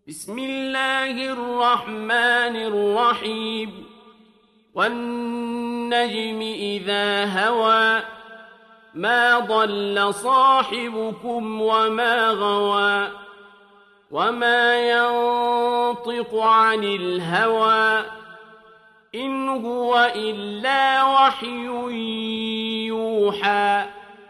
بسم الله الرحمن الرحيم والنجم إذا هوى ما ضل صاحبكم وما غوى وما ينطق عن الهوى إن هو إلا وحي يوحى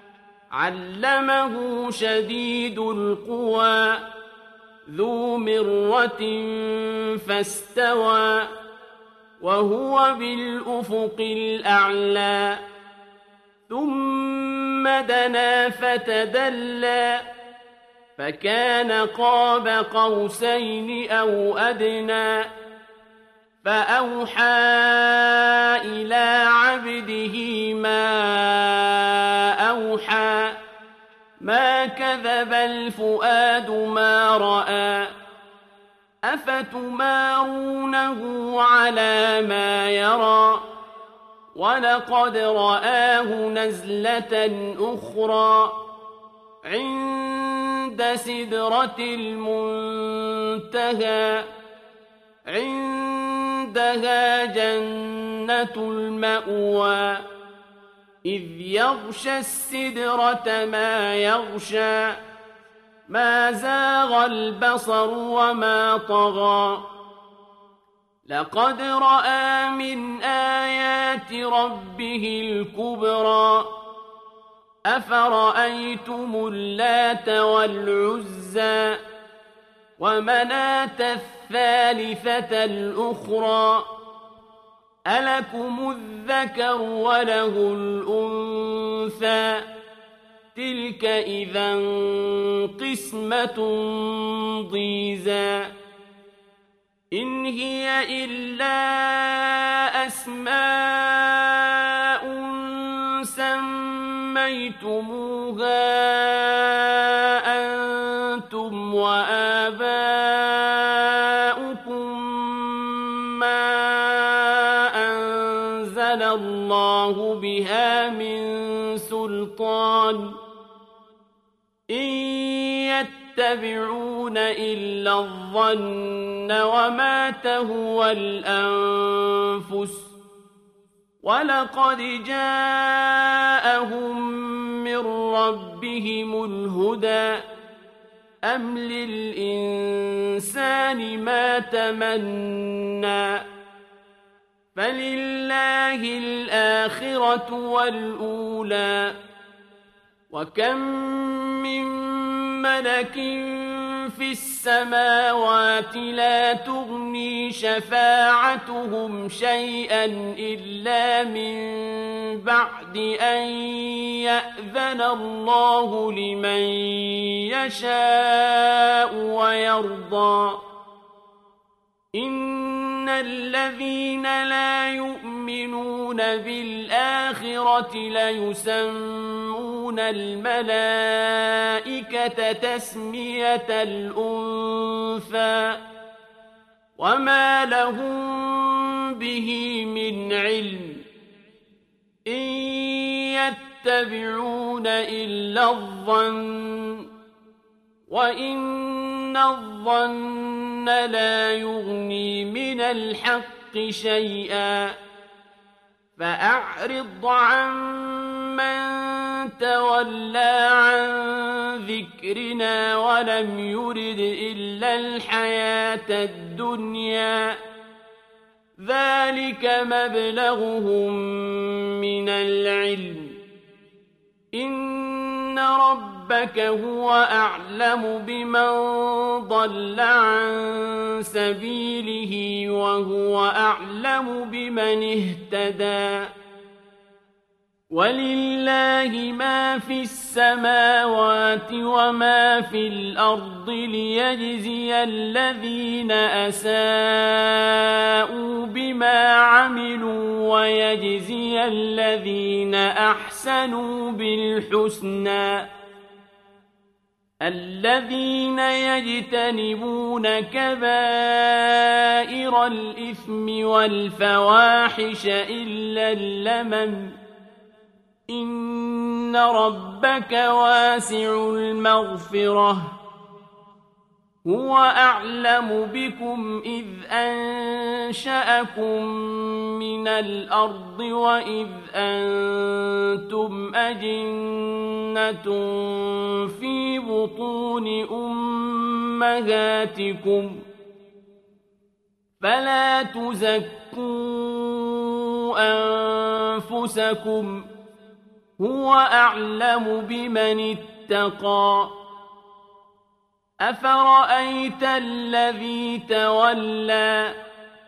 علمه شديد القوى ذو مرة فاستوى وهو بالأفق الأعلى ثم دنا فتدلى فكان قاب قوسين أو أدنى فأوحى إلى عبده ما أوحى ما كذب الفؤاد ما رأى أفتمارونه على ما يرى ولقد رآه نزلة أخرى عند سدرة المنتهى عندها جنة المأوى إذ يغشى السدرة ما يغشى ما زاغ البصر وما طغى لقد رأى من آيات ربه الكبرى أفرأيتم اللات والعزى ومناة الثالثة الأخرى ألكم الذكر وله الأنثى تلك إذا قسمة ضيزى إن هي إلا أسماء سميتموها أنتم وآباؤكم ما أنزل الله بها من سلطان إن يتبعون إلا الظن وما تهوى الأنفس ولقد جاءهم من ربهم الهدى أم للإنسان ما تمنى فلله الآخرة والأولى وكم من ملك في السماوات لا تغني شفاعتهم شيئا إلا من بعد أن يأذن الله لمن يشاء ويرضى إن الذين لا يؤمنون بالآخرة ليسمون الملائكة تسمية الأنثى وما لهم به من علم إن يتبعون إلا الظن وإن الظن لا يغني من الحق شيئا فأعرض عن من تولى عن ذكرنا ولم يرد إلا الحياة الدنيا ذلك مبلغهم من العلم إن ربك هو أعلم بمن ضل عن سبيله وهو أعلم بمن اهتدى ولله ما في السماوات وما في الأرض ليجزي الذين أساءوا بما عملوا ويجزي الذين أحسنوا بالحسنى الذين يجتنبون كبائر الإثم والفواحش إلا اللمم إن ربك واسع المغفرة هو أعلم بكم إذ أنشأكم من الأرض وإذ أنتم أجنة في بطون أمهاتكم فلا تزكوا أنفسكم هو أعلم بمن اتقى أفرأيت الذي تولى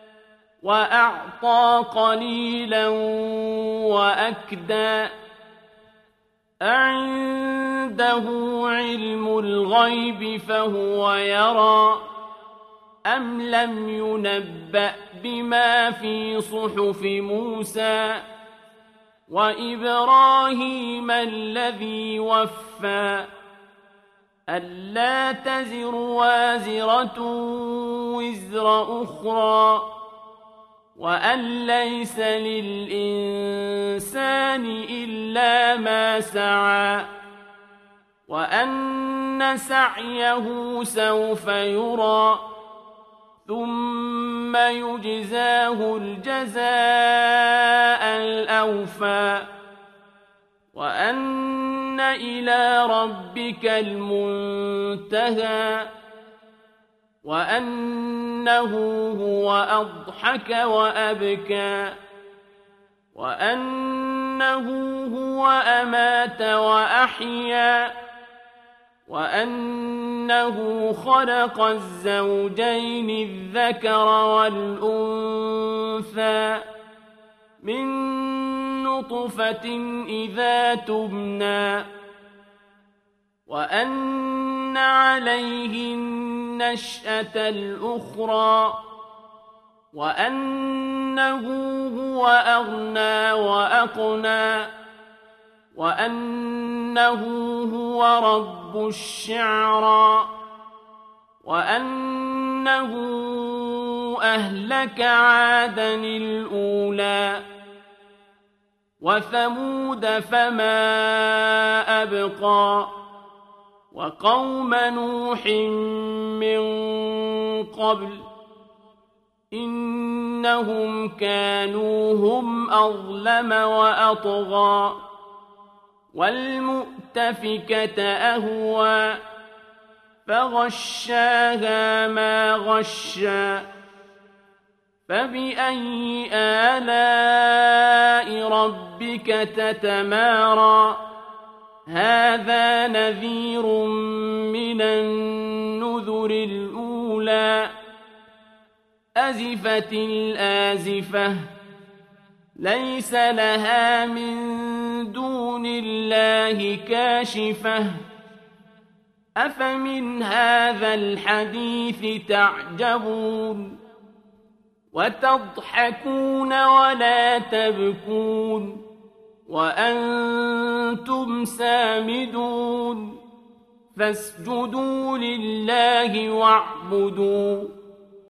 وأعطى قليلا وأكدى أعنده علم الغيب فهو يرى أم لم ينبأ بما في صحف موسى وإبراهيم الذي وفى ألا تزر وازرة وزر أخرى وأن ليس للإنسان إلا ما سعى وأن سعيه سوف يرى ثم يجزاه الجزاء الأوفى وأن إلى ربك المنتهى وأنه هو أضحك وأبكى وأنه هو أمات وأحيا وأنه خلق الزوجين الذكر والأنثى من نطفة إذا تمنى وأن عليه النشأة الأخرى وأنه هو أغنى وأقنى وأنه هو رب الشعرى وأنه أهلك عادا الأولى وثمود فما أبقى وقوم نوح من قبل إنهم كانوا هم أظلم وأطغى والمؤتفكة أهوى فغشاها ما غشى فبأي آلاء ربك تتمارى هذا نذير من النذر الأولى أزفت الآزفة ليس لها من دون الله كاشفة أفمن هذا الحديث تعجبون وتضحكون ولا تبكون وأنتم سامدون فاسجدوا لله واعبدوا